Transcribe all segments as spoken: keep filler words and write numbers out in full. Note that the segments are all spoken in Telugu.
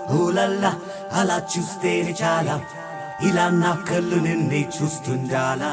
ఓలల్లా అలా చూస్తేనే చాలా ఇలా నా కళ్ళు నిన్నే చూస్తుండాలా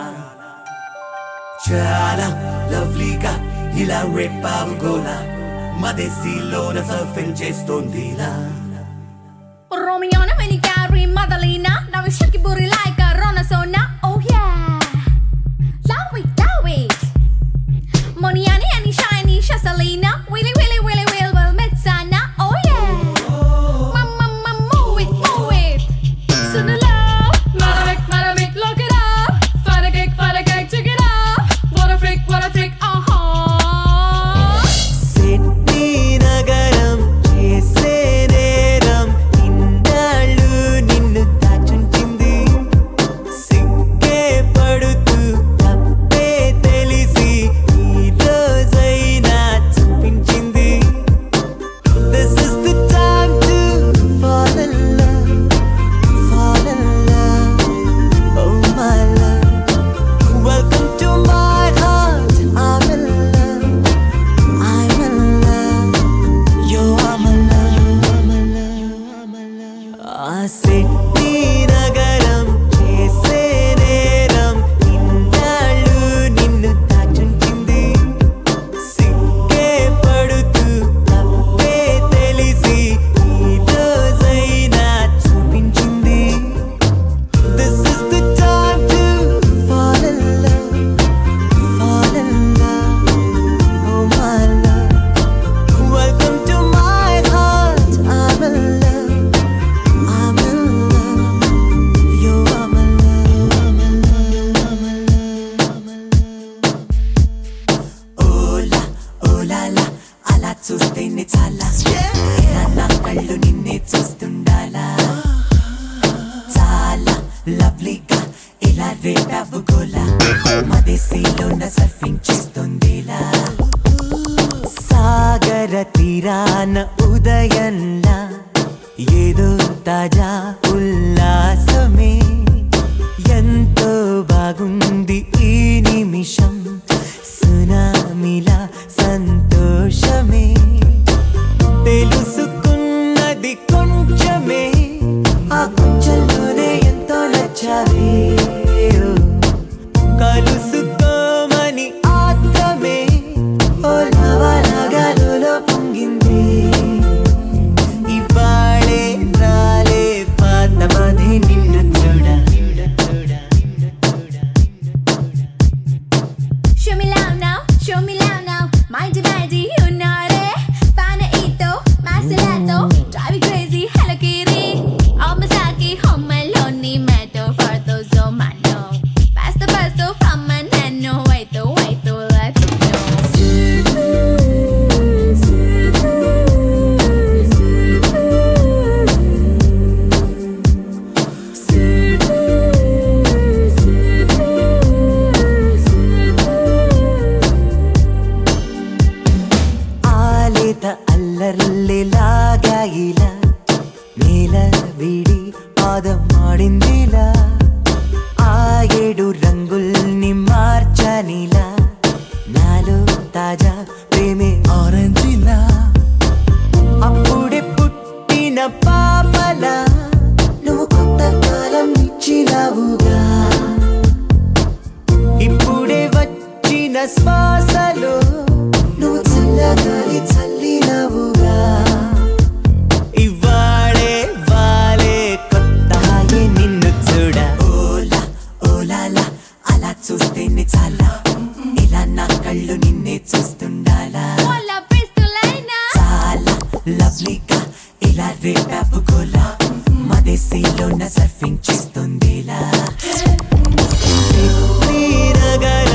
చాలా లవ్లీగా ఇలా రేపావు గోలా మదేశీలోన సర్ఫింగ్ చేస్తోందిలా Romeo na many carry Madalena now we shake your booty like a Ronasona oh yeah love it love it Moniani and shiny Shasalina willy willy willy will will Metsana oh yeah mama mama move it move it Sooner love Maravik Maravik look it up Fire cake fire cake check it up What a freak what a freak uh-huh Sydney nagaram chese neram innalu ninnu tachunchindi sigge padutu tappe telisi ee rozaina chupinchindi This is the time to fall in love fall in love oh my love welcome to my heart I'm in love I'm in love yo I'm in love I'm in love I'm in love ఆ సిడ్నీ నగరం చేసే నేరం ఇన్నాళ్ళు నిన్ను తాచుంచింది సిగ్గే పడుతూ తప్పే తెలిసి ఈ రోజైనా చూపించింది This is the time to fall in love fall in love oh my love welcome to my heart I'm in love I'm in love yo I'm in love I'm in love I'm in love I'm in love ఓలా ఓలాలా అలా చూస్తేనే చాలా ఇలా నా కళ్ళు నిన్నే చూస్తుండాలా చాలా లవ్లీగా ఇలా రేపావు గోలా మదేశీలోన సర్ఫింగ్ చేస్తుందిలా సాగర తీరాన ఉదయంలా ఏదో తాజా ఉల్లాసమే ఎంతో బాగుంది ఈ నిమిషం సునామిలా సంతోషమే తెలుసుకున్నది కొంచెమే ఆ కొంచెంలోనే ఎంతో నచ్చావే ఓ, కలుసుకోమని ఆత్రమే ఓ లవలగలులో పొంగింది ఇవాళే రాలే పాతమది నిన్ను చూడ Show me love now, show me love now. Mind your body, you know it. Fana ito, Masalato, drive you crazy, Hello Kitty. All Masaki, home alone, metal for those oh my no. Pasto, pasto, from my nano, wait to wait to let you know. ఆలేత అల్లర్లేలాగా ఇలా నేల విడి పాదం ఆడిందిలా ఆ ఏడు రంగుల్ని మార్చనిలా నాలో తాజా ప్రేమే ఆరెంజిలా అప్పుడే పుట్టిన పాపలా నువ్వు కొత్త కాలం ఇచ్చినావుగా ఇప్పుడే వచ్చిన శ్వాసలో నువ్వు చల్లగాలి చల్లినవుగా ఇవాళే వాలే కొత్త హాయి నిన్ను చూడ ఓలా ఓలాలా అలా చూస్తేనే చాలా ఇలా నా కళ్ళు నిన్నే చూస్తుండాలా Hola, pistolina. చాలా లవ్లీగా ఇలా రేపావు గోలా మదేశీలోన సర్ఫింగ్ చేస్తుందిలా సిడ్నీ నగరం